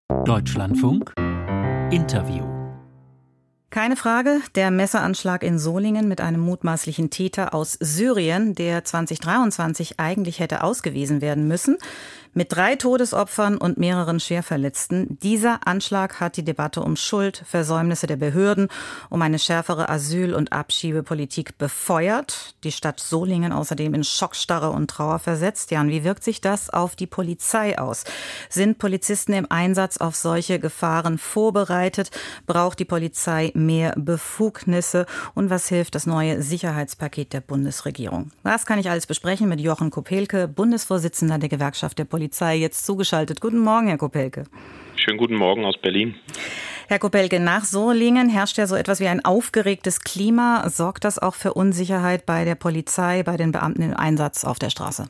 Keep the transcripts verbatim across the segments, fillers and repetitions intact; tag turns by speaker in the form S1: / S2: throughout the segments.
S1: Deutschlandfunk Interview.
S2: Keine Frage, der Messeranschlag in Solingen mit einem mutmaßlichen Täter aus Syrien, der zwanzig dreiundzwanzig eigentlich hätte ausgewiesen werden müssen, mit drei Todesopfern und mehreren Schwerverletzten. Dieser Anschlag hat die Debatte um Schuld, Versäumnisse der Behörden, um eine schärfere Asyl- und Abschiebepolitik befeuert. Die Stadt Solingen außerdem in Schockstarre und Trauer versetzt. Jan, wie wirkt sich das auf die Polizei aus? Sind Polizisten im Einsatz auf solche Gefahren vorbereitet? Braucht die Polizei mehr Befugnisse? Und was hilft das neue Sicherheitspaket der Bundesregierung? Das kann ich alles besprechen mit Jochen Kopelke, Bundesvorsitzender der Gewerkschaft der Polizei, jetzt zugeschaltet. Guten Morgen, Herr Kopelke.
S3: Schönen guten Morgen aus Berlin.
S2: Herr Kopelke, nach Solingen herrscht ja so etwas wie ein aufgeregtes Klima. Sorgt das auch für Unsicherheit bei der Polizei, bei den Beamten im Einsatz auf der Straße?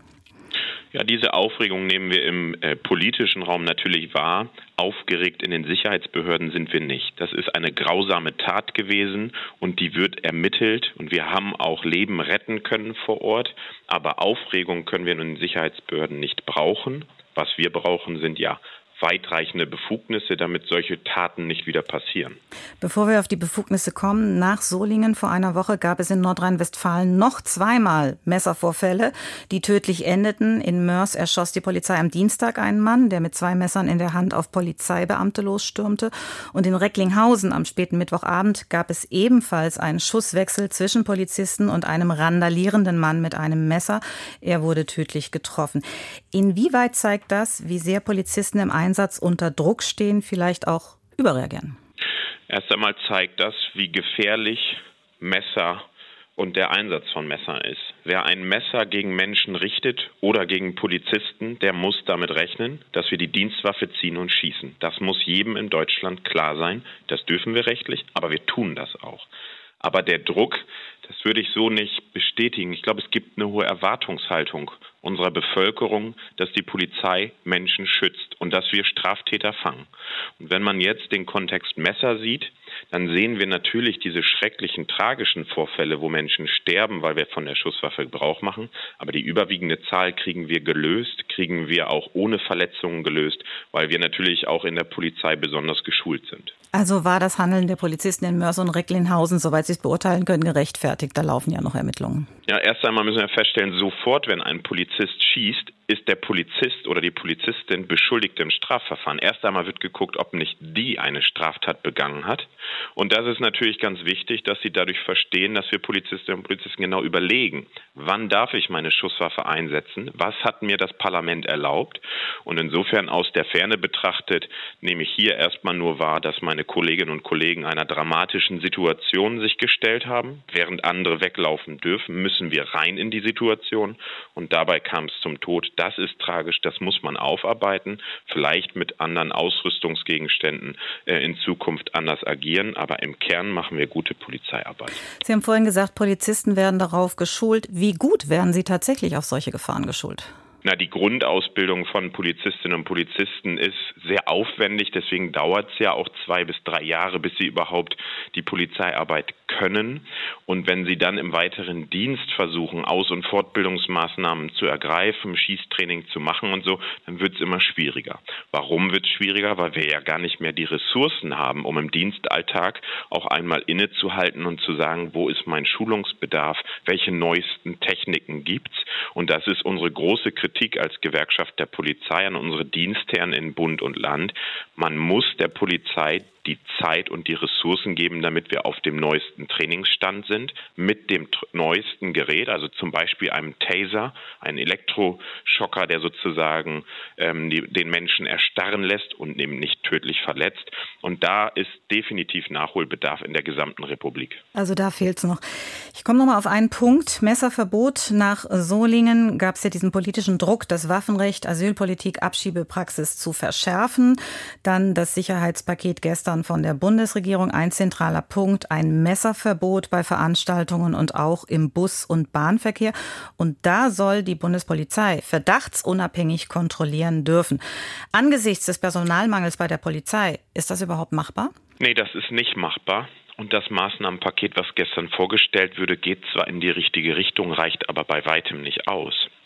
S3: Ja, diese Aufregung nehmen wir im äh, politischen Raum natürlich wahr. Aufgeregt in den Sicherheitsbehörden sind wir nicht. Das ist eine grausame Tat gewesen und die wird ermittelt. Und wir haben auch Leben retten können vor Ort. Aber Aufregung können wir in den Sicherheitsbehörden nicht brauchen. Was wir brauchen, sind ja weitreichende Befugnisse, damit solche Taten nicht wieder passieren.
S2: Bevor wir auf die Befugnisse kommen, nach Solingen vor einer Woche gab es in Nordrhein-Westfalen noch zweimal Messervorfälle, die tödlich endeten. In Moers erschoss die Polizei am Dienstag einen Mann, der mit zwei Messern in der Hand auf Polizeibeamte losstürmte. Und in Recklinghausen am späten Mittwochabend gab es ebenfalls einen Schusswechsel zwischen Polizisten und einem randalierenden Mann mit einem Messer. Er wurde tödlich getroffen. Inwieweit zeigt das, wie sehr Polizisten im Einsatz Einsatz unter Druck stehen, vielleicht auch überreagieren?
S3: Erst einmal zeigt das, wie gefährlich Messer und der Einsatz von Messern ist. Wer ein Messer gegen Menschen richtet oder gegen Polizisten, der muss damit rechnen, dass wir die Dienstwaffe ziehen und schießen. Das muss jedem in Deutschland klar sein. Das dürfen wir rechtlich, aber wir tun das auch. Aber der Druck, das würde ich so nicht bestätigen. Ich glaube, es gibt eine hohe Erwartungshaltung unserer Bevölkerung, dass die Polizei Menschen schützt und dass wir Straftäter fangen. Und wenn man jetzt den Kontext Messer sieht, dann sehen wir natürlich diese schrecklichen, tragischen Vorfälle, wo Menschen sterben, weil wir von der Schusswaffe Gebrauch machen. Aber die überwiegende Zahl kriegen wir gelöst, kriegen wir auch ohne Verletzungen gelöst, weil wir natürlich auch in der Polizei besonders geschult sind.
S2: Also war das Handeln der Polizisten in Moers und Recklinghausen, soweit Sie es beurteilen können, gerechtfertigt? Da laufen ja noch Ermittlungen.
S3: Ja, erst einmal müssen wir feststellen, sofort, wenn ein Polizist schießt, ist der Polizist oder die Polizistin beschuldigt im Strafverfahren. Erst einmal wird geguckt, ob nicht die eine Straftat begangen hat. Und das ist natürlich ganz wichtig, dass sie dadurch verstehen, dass wir Polizistinnen und Polizisten genau überlegen, wann darf ich meine Schusswaffe einsetzen, was hat mir das Parlament erlaubt. Und insofern aus der Ferne betrachtet, nehme ich hier erstmal nur wahr, dass meine Kolleginnen und Kollegen einer dramatischen Situation sich gestellt haben. Während andere weglaufen dürfen, müssen wir rein in die Situation. Und dabei kam es zum Tod. Das ist tragisch, das muss man aufarbeiten, vielleicht mit anderen Ausrüstungsgegenständen äh, in Zukunft anders agieren, aber im Kern machen wir gute Polizeiarbeit.
S2: Sie haben vorhin gesagt, Polizisten werden darauf geschult. Wie gut werden sie tatsächlich auf solche Gefahren geschult?
S3: Na, die Grundausbildung von Polizistinnen und Polizisten ist sehr aufwendig, deswegen dauert es ja auch zwei bis drei Jahre, bis sie überhaupt die Polizeiarbeit können. Und wenn sie dann im weiteren Dienst versuchen, Aus- und Fortbildungsmaßnahmen zu ergreifen, Schießtraining zu machen und so, dann wird es immer schwieriger. Warum wird es schwieriger? Weil wir ja gar nicht mehr die Ressourcen haben, um im Dienstalltag auch einmal innezuhalten und zu sagen, wo ist mein Schulungsbedarf, welche neuesten Techniken gibt's? Und das ist unsere große Kritik als Gewerkschaft der Polizei an unsere Dienstherren in Bund und Land. Man muss der Polizei die Zeit und die Ressourcen geben, damit wir auf dem neuesten Trainingsstand sind, mit dem tr- neuesten Gerät, also zum Beispiel einem Taser, einem Elektroschocker, der sozusagen ähm, die, den Menschen erstarren lässt und eben nicht tödlich verletzt. Und da ist definitiv Nachholbedarf in der gesamten Republik.
S2: Also da fehlt es noch. Ich komme noch mal auf einen Punkt. Messerverbot. Nach Solingen gab es ja diesen politischen Druck, das Waffenrecht, Asylpolitik, Abschiebepraxis zu verschärfen. Dann das Sicherheitspaket gestern von der Bundesregierung. Ein zentraler Punkt, ein Messerverbot bei Veranstaltungen und auch im Bus- und Bahnverkehr. Und da soll die Bundespolizei verdachtsunabhängig kontrollieren dürfen. Angesichts des Personalmangels bei der Polizei, ist das überhaupt machbar?
S3: Nee, das ist nicht machbar. Und das Maßnahmenpaket, was gestern vorgestellt wurde, geht zwar in die richtige Richtung, reicht aber bei weitem nicht aus.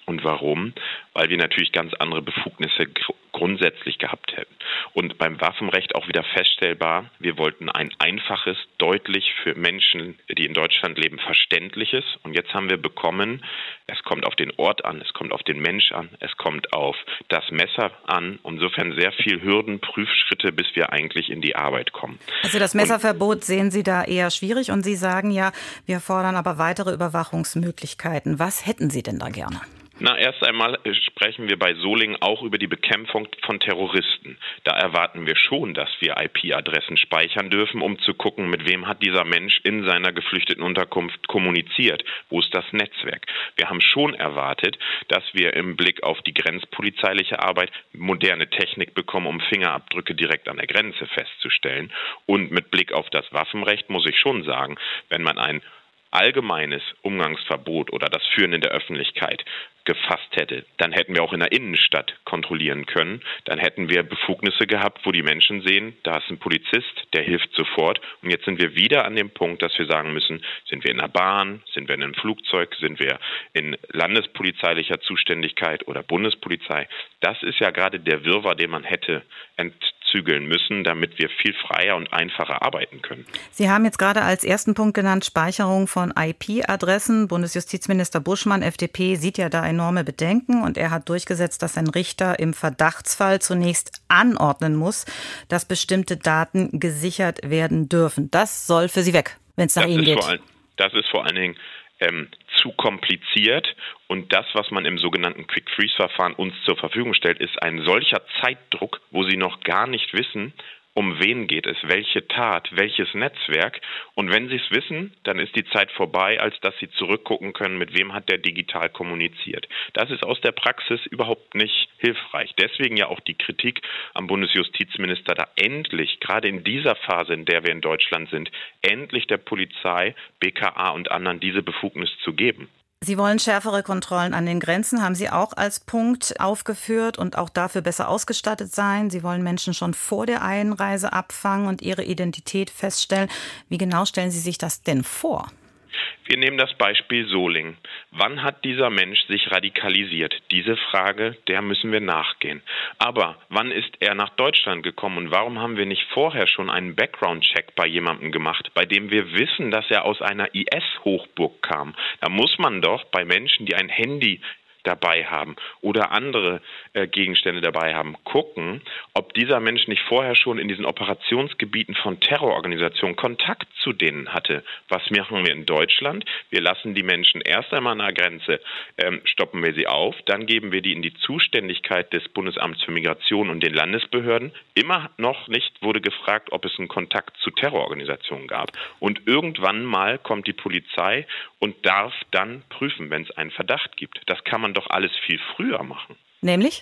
S3: Und warum? Weil wir natürlich ganz andere Befugnisse gr- grundsätzlich gehabt hätten. Und beim Waffenrecht auch wieder feststellbar, wir wollten ein einfaches, deutlich für Menschen, die in Deutschland leben, verständliches. Und jetzt haben wir bekommen, es kommt auf den Ort an, es kommt auf den Mensch an, es kommt auf das Messer an. Insofern sehr viel Hürden, Prüfschritte, bis wir eigentlich in die Arbeit kommen.
S2: Also das Messerverbot und sehen Sie da eher schwierig und Sie sagen ja, wir fordern aber weitere Überwachungsmöglichkeiten. Was hätten Sie denn da gerne?
S3: Na, erst einmal sprechen wir bei Solingen auch über die Bekämpfung von Terroristen. Da erwarten wir schon, dass wir I P-Adressen speichern dürfen, um zu gucken, mit wem hat dieser Mensch in seiner geflüchteten Unterkunft kommuniziert. Wo ist das Netzwerk? Wir haben schon erwartet, dass wir im Blick auf die grenzpolizeiliche Arbeit moderne Technik bekommen, um Fingerabdrücke direkt an der Grenze festzustellen. Und mit Blick auf das Waffenrecht muss ich schon sagen, wenn man ein allgemeines Umgangsverbot oder das Führen in der Öffentlichkeit gefasst hätte, dann hätten wir auch in der Innenstadt kontrollieren können. Dann hätten wir Befugnisse gehabt, wo die Menschen sehen, da ist ein Polizist, der hilft sofort. Und jetzt sind wir wieder an dem Punkt, dass wir sagen müssen, sind wir in der Bahn, sind wir in einem Flugzeug, sind wir in landespolizeilicher Zuständigkeit oder Bundespolizei. Das ist ja gerade der Wirrwarr, den man hätte entzügeln müssen, damit wir viel freier und einfacher arbeiten können.
S2: Sie haben jetzt gerade als ersten Punkt genannt, Speicherung von I P-Adressen. Bundesjustizminister Buschmann, F D P, sieht ja da enorme Bedenken und er hat durchgesetzt, dass ein Richter im Verdachtsfall zunächst anordnen muss, dass bestimmte Daten gesichert werden dürfen. Das soll für Sie weg, wenn es nach Ihnen geht.
S3: Ein, das ist vor allen Dingen ähm, zu kompliziert und das, was man im sogenannten Quick-Freeze-Verfahren uns zur Verfügung stellt, ist ein solcher Zeitdruck, wo Sie noch gar nicht wissen, um wen geht es, welche Tat, welches Netzwerk. Und wenn Sie es wissen, dann ist die Zeit vorbei, als dass Sie zurückgucken können, mit wem hat der digital kommuniziert. Das ist aus der Praxis überhaupt nicht hilfreich. Deswegen ja auch die Kritik am Bundesjustizminister, da endlich, gerade in dieser Phase, in der wir in Deutschland sind, endlich der Polizei, B K A und anderen diese Befugnis zu geben.
S2: Sie wollen schärfere Kontrollen an den Grenzen, haben Sie auch als Punkt aufgeführt und auch dafür besser ausgestattet sein. Sie wollen Menschen schon vor der Einreise abfangen und ihre Identität feststellen. Wie genau stellen Sie sich das denn vor?
S3: Wir nehmen das Beispiel Solingen. Wann hat dieser Mensch sich radikalisiert? Diese Frage, der müssen wir nachgehen. Aber wann ist er nach Deutschland gekommen und warum haben wir nicht vorher schon einen Background-Check bei jemandem gemacht, bei dem wir wissen, dass er aus einer I S-Hochburg kam? Da muss man doch bei Menschen, die ein Handy dabei haben oder andere äh, Gegenstände dabei haben, gucken, ob dieser Mensch nicht vorher schon in diesen Operationsgebieten von Terrororganisationen Kontakt zu denen hatte. Was machen wir in Deutschland? Wir lassen die Menschen erst einmal an der Grenze, ähm, stoppen wir sie auf, dann geben wir die in die Zuständigkeit des Bundesamts für Migration und den Landesbehörden. Immer noch nicht wurde gefragt, ob es einen Kontakt zu Terrororganisationen gab. Und irgendwann mal kommt die Polizei und darf dann prüfen, wenn es einen Verdacht gibt. Das kann man doch alles viel früher machen.
S2: Nämlich?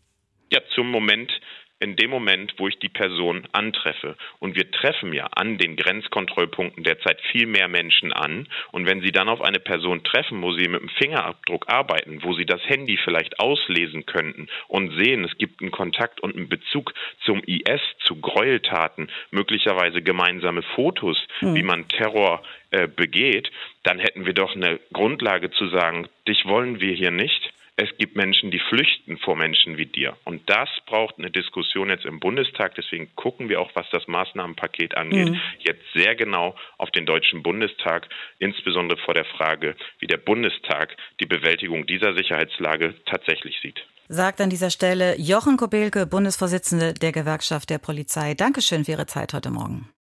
S3: Ja, zum Moment, in dem Moment, wo ich die Person antreffe. Und wir treffen ja an den Grenzkontrollpunkten derzeit viel mehr Menschen an. Und wenn Sie dann auf eine Person treffen, wo Sie mit dem Fingerabdruck arbeiten, wo Sie das Handy vielleicht auslesen könnten und sehen, es gibt einen Kontakt und einen Bezug zum I S, zu Gräueltaten, möglicherweise gemeinsame Fotos, hm. wie man Terror äh, begeht, dann hätten wir doch eine Grundlage zu sagen, dich wollen wir hier nicht. Es gibt Menschen, die flüchten vor Menschen wie dir. Und das braucht eine Diskussion jetzt im Bundestag. Deswegen gucken wir auch, was das Maßnahmenpaket angeht, mhm. jetzt sehr genau auf den Deutschen Bundestag, insbesondere vor der Frage, wie der Bundestag die Bewältigung dieser Sicherheitslage tatsächlich sieht.
S2: Sagt an dieser Stelle Jochen Kobelke, Bundesvorsitzende der Gewerkschaft der Polizei. Dankeschön für Ihre Zeit heute Morgen.